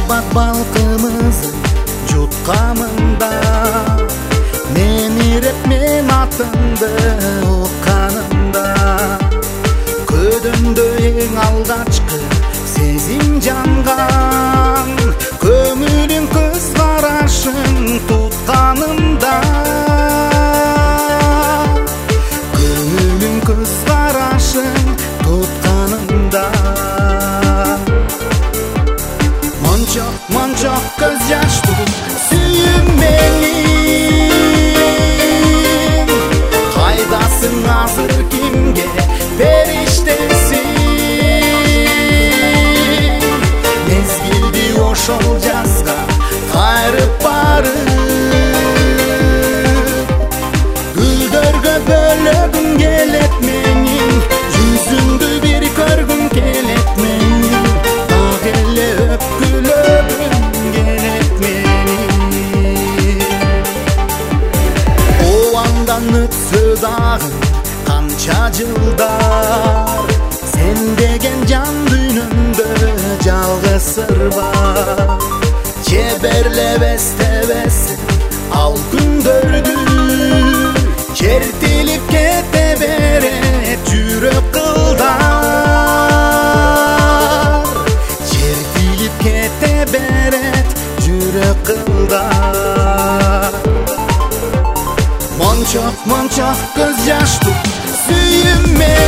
махаббат балкымызын жутканымда, мени иреп мен атыңды укканымда, көдөмдө эң алгачкы сезим жанган, көңүлүң көз карашың тутканымда, көңүлүң көз карашың тутканымда. Мончок көз жаштуу сүйүм менин, кайдасың азыр кимге периштесиң, мезгилди ошол жазга кайрып барып, гүлдөргө бөлөгүм келет менин, жүзүңдү бир көргүм келет менин, дагы эле өпкүлөгүм келет менин. Оаңдан өтсө дагы канча жылдар, сен деген жан дүйнөмдө жалгыз сыр бар. Чеберлебестебесин ал күндөрдү, чертилип кете берет жүрөк кылдар, чертилип кете берет жүрөк кылдар. Мончок көз жаштуу сүйүм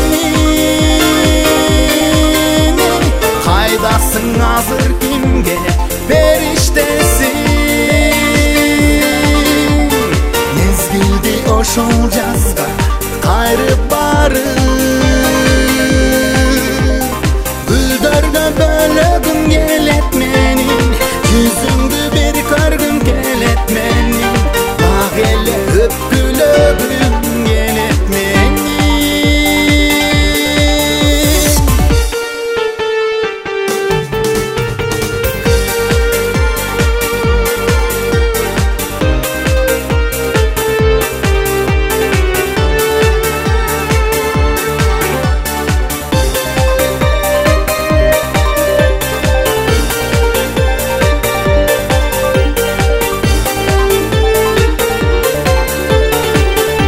менин, кайдасың азыр кимге периштесиң, мезгилди ошол жазга кайрып барып, гүлдөргө бөлөгүм келет менин, жүзүңдү бир көргүм келет менин, дагы эле өпкүлөгүм келет менин.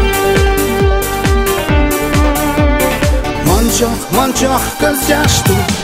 Мончок көз жаштуу